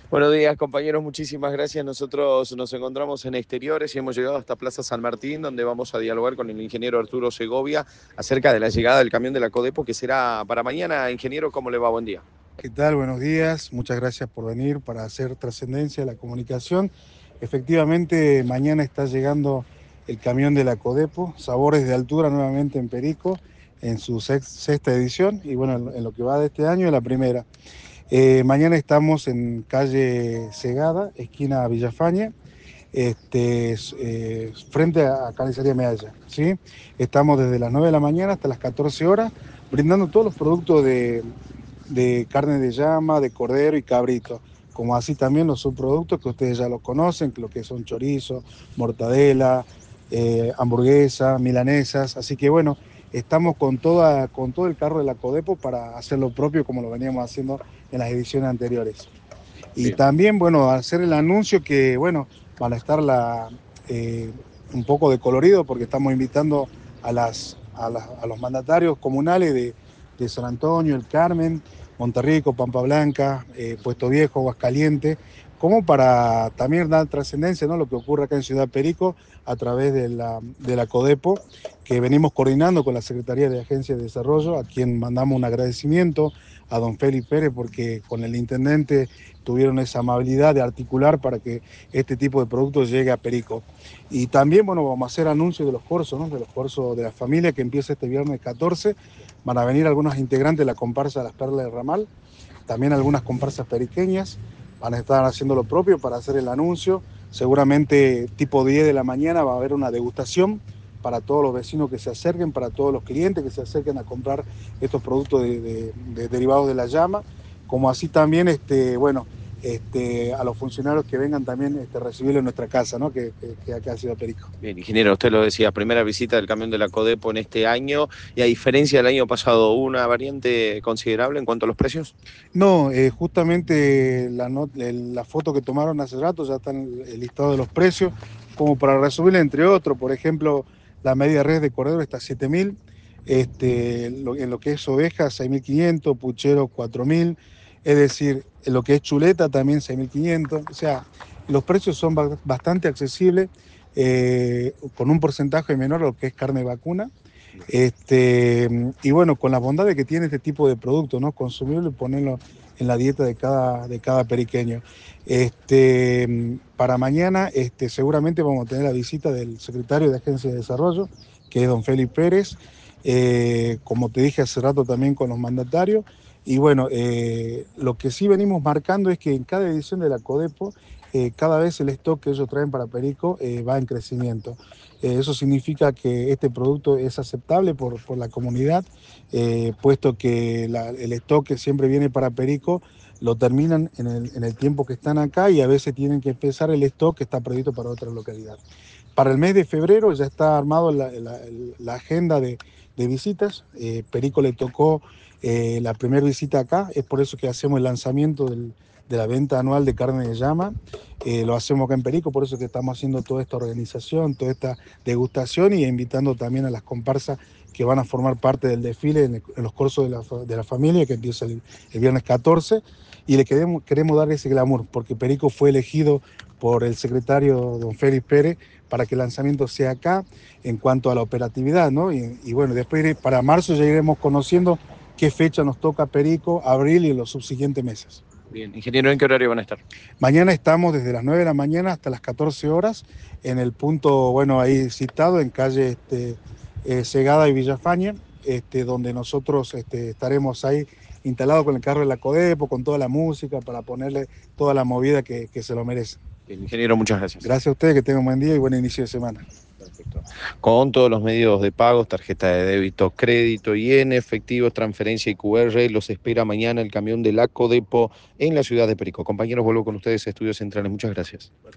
Buenos días, compañeros, muchísimas gracias. Nosotros nos encontramos en exteriores y hemos llegado hasta Plaza San Martín, donde vamos a dialogar con el ingeniero Arturo Segovia acerca de la llegada del camión de la Codepo, que será para mañana. Ingeniero, ¿cómo le va? Buen día. ¿Qué tal? Buenos días. Muchas gracias por venir para hacer trascendencia de la comunicación. Efectivamente, mañana está llegando el camión de la Codepo, Sabores de Altura nuevamente en Perico, en su sexta edición y bueno, en lo que va de este año, la primera. Mañana estamos en calle Segada, esquina Villafañe, frente a Carnicería Medalla, ¿sí? Estamos desde las 9 de la mañana hasta las 14 horas, brindando todos los productos de carne de llama, de cordero y cabrito, como así también los subproductos que ustedes ya los conocen, lo que son chorizo, mortadela, hamburguesa, milanesas, así que bueno, estamos con todo el carro de la Codepo para hacer lo propio como lo veníamos haciendo en las ediciones anteriores. Y Bien. también, bueno, hacer el anuncio que, bueno, van a estar eh, un poco de colorido porque estamos invitando a los mandatarios comunales de San Antonio, El Carmen, Monterrico, Pampa Blanca, Puesto Viejo, Aguascalientes, como para también dar trascendencia, ¿no? Lo que ocurre acá en Ciudad Perico a través de la Codepo, que venimos coordinando con la Secretaría de Agencia de Desarrollo, a quien mandamos un agradecimiento a don Félix Pérez, porque con el intendente tuvieron esa amabilidad de articular para que este tipo de productos llegue a Perico. Y también, bueno, vamos a hacer anuncios de los cursos, ¿no? De los cursos de la familia que empieza este viernes 14. Van a venir algunos integrantes de la comparsa de las Perlas del Ramal, también algunas comparsas periqueñas, van a estar haciendo lo propio para hacer el anuncio. Seguramente tipo 10 de la mañana va a haber una degustación para todos los vecinos que se acerquen, para todos los clientes que se acerquen a comprar estos productos derivados de la llama, como así también, bueno, a los funcionarios que vengan también recibirlo en nuestra casa, ¿no? Que acá ha sido Perico. Bien, ingeniero, usted lo decía, primera visita del camión de la Codepo en este año y a diferencia del año pasado, ¿hubo una variante considerable en cuanto a los precios? No, justamente la foto que tomaron hace rato ya está en el listado de los precios, como para resumir entre otros, por ejemplo, la media res de cordero está a 7.000, en lo que es oveja 6.500, puchero 4.000, es decir, en lo que es chuleta también 6.500, o sea, los precios son bastante accesibles, con un porcentaje menor a lo que es carne vacuna. Y bueno, con las bondades que tiene este tipo de producto, ¿no? Consumirlo y ponerlo en la dieta de cada periqueño. Para mañana, seguramente vamos a tener la visita del secretario de Agencia de Desarrollo, que es don Félix Pérez, como te dije hace rato también con los mandatarios. Y bueno, lo que sí venimos marcando es que en cada edición de la Codepo, cada vez el stock que ellos traen para Perico va en crecimiento. Eso significa que este producto es aceptable por la comunidad, puesto que el stock que siempre viene para Perico lo terminan en el tiempo que están acá y a veces tienen que empezar el stock que está previsto para otra localidad. Para el mes de febrero ya está armado la agenda de visitas. Perico le tocó la primera visita acá, es por eso que hacemos el lanzamiento de la venta anual de carne de llama. Lo hacemos acá en Perico, por eso que estamos haciendo toda esta organización, toda esta degustación y invitando también a las comparsas que van a formar parte del desfile en los cursos de la familia, que empieza el viernes 14, y le queremos dar ese glamour, porque Perico fue elegido por el secretario don Félix Pérez para que el lanzamiento sea acá en cuanto a la operatividad, ¿no? Y bueno, después para marzo ya iremos conociendo qué fecha nos toca Perico, abril y los subsiguientes meses. Bien, ingeniero, ¿en qué horario van a estar? Mañana estamos desde las 9 de la mañana hasta las 14 horas en el punto, bueno, ahí citado, en calle Segada y Villafaña, donde nosotros estaremos ahí instalados con el carro de la Codepo, con toda la música, para ponerle toda la movida que se lo merece. Bien, ingeniero, muchas gracias. Gracias a ustedes, que tengan un buen día y buen inicio de semana. Perfecto. Con todos los medios de pagos, tarjeta de débito, crédito y en efectivo, transferencia y QR, los espera mañana el camión de la Codepo en la ciudad de Perico. Compañeros, vuelvo con ustedes a Estudios Centrales. Muchas gracias.